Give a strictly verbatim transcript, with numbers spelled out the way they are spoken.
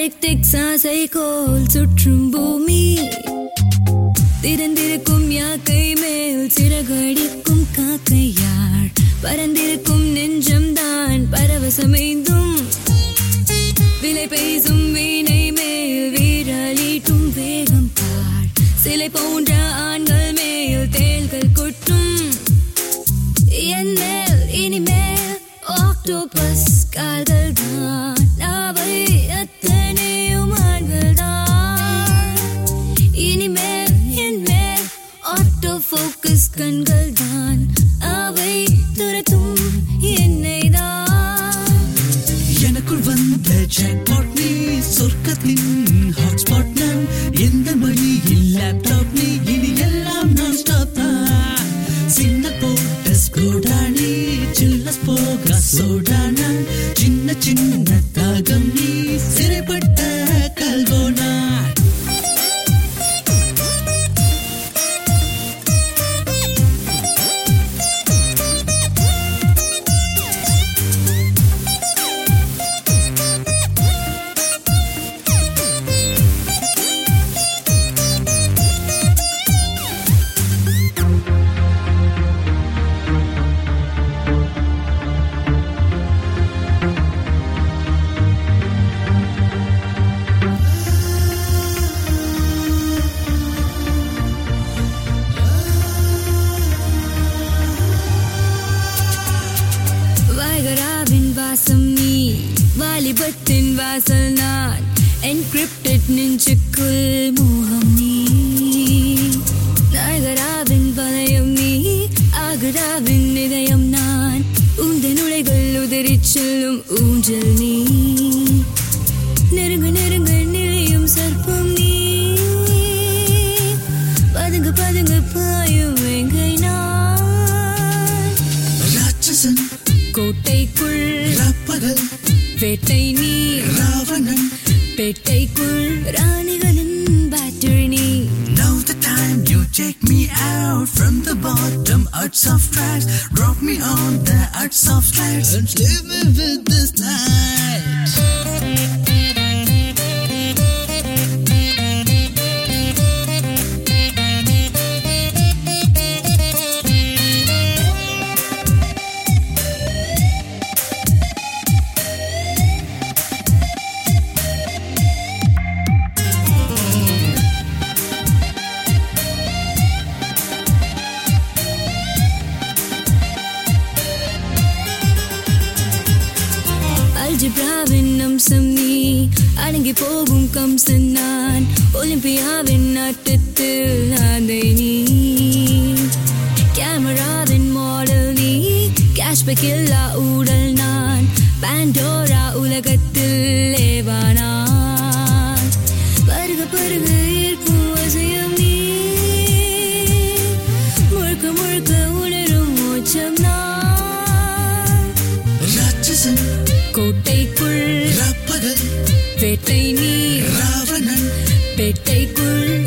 hitech சாசைகோல் சுற்றும் பூமி திறந்திருக்கும் யாக்கை மேல் சிறகடிக்கும் காக்கையார் பறந்திருக்கும் நெஞ்சம்தான் பரவசமைந்தும் விலை பேசும் வீணை மேல் வீரலீட்டும் வேகம் பார் சிலை போன்ற ஆண்கள் மேல் தேள்கள் கொட்டும் என் மேல் இனிமேல் ஆக்டோபஸ் கால்கள் தான் அவை அத்தனையும் ஆண்கள் தான் இனிமேல் என் மேல் ஆட்டோ ஃபோக்கஸ் கண்கள் தான் அவை துரத்தும் என்னை தான் எனக்குள் வந்த ஜாக்பாட் நீ சொர்க்கத்தின் ஹாட்ஸ்பாட் நான் எந்த மொழியில் லேப்டாப் நீ இனி எல்லாம் நான் ஸ்டாப் தான் சின்ன போட்ட ஸ்கோடா நீ சில்லஸ் போக சோடா நான் சின்ன சின்ன தாகம் நீ சிறைப்பட்ட கல்வோனா வாலிபத்தின் வாசல் நான் என்கிரிப்டட் நெஞ்சுக்குள் மோகம் நீ நாயகராவின் வலயம் நீ ஆகராவின் இதயம் நான் உந்தன் உடைகள் உதறிச் செல்லும் ஊஞ்சல் நீ நெருங்க நெருங்க நிலையும் சர்ப்பம் நீ பதுங்க பதுங்க பாயும் எங்கை நான் ராட்சசன் கோட்டைக்குள் ராப்பகல் வேட்டை நீ ராவணன் பேட்டைக்குள் ராணிகளின் பேட்டரி நீ Now the time you take me out from the bottom arts of tracks drop me on the arts of tracks and leave me with this night அல்ஜிப்ராவின் அம்சம் நீ அடங்கி போகும் கம்சன் நான் ஒலிம்பியாவின் ஆட்டத்தில் ஆந்தை நீ கேமராவின் மாடல் நீ கேஷ்பேக் இல்லா ஊடல் நான் பாண்டோரா உலகத்தில் ஏவானான் பருக பருக ஈர்க்கும் வசையம் நீ முழுக்க முழுக்க உணரும் மோட்சம் நான் ராட்சசன் கோட்டைக்குள் ராப்பகல் வேட்டை நீ ராவணன் பேட்டைக்குள்